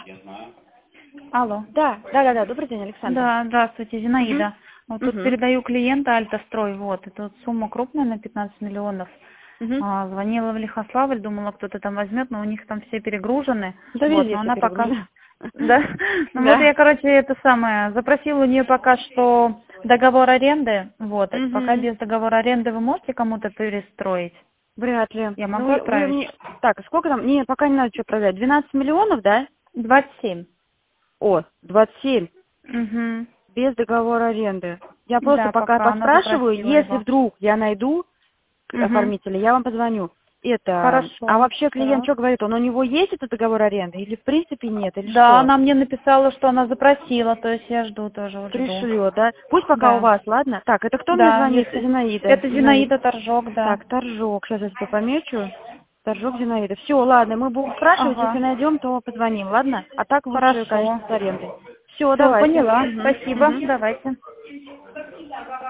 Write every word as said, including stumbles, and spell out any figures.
Алло. Да, да, да, да. Добрый день, Александр. Да, здравствуйте, Зинаида. Вот тут Мгм. передаю клиента Альтострой, вот, это вот сумма крупная на пятнадцать миллионов. Мгм. А, звонила в Лихославль, думала, кто-то там возьмет, но у них там все перегружены. Да Вот, везде но все она пока... перегружено. Да? Ну вот Да. я, короче, это самое, запросила у нее пока что договор аренды, вот, это пока Мгм. без договора аренды вы можете кому-то перестроить? Вряд ли. Я Ну, могу вы вы отправить? мне... Так, сколько там? Не, пока не надо что проверять. двенадцать миллионов, да? двадцать семь. О, двадцать семь. Угу. Без договора аренды. Я просто Да, пока пока она поспрашиваю, запросила если его. вдруг я найду Угу. оформителя, я вам позвоню. Это, а Хорошо. вообще клиент Так. что говорит? Он у него есть этот договор аренды или в принципе нет, или Да, что? она мне написала, что она запросила, то есть я жду тоже, вот жду. Пришлет, да? Пусть пока у Да, вас, ладно? Так, это кто мне да, звонит? если... Зинаида. Это Зинаида. Зинаида Торжок, да. Так, Торжок. Сейчас я себе помечу. Торжок Зинаида. Все, ладно, мы будем спрашивать, если Ага, найдем, то позвоним, ладно? А так лучше, конечно, хорошо. с арендой. Все, Все, давайте. поняла. Мгм, Спасибо, мгм. давайте.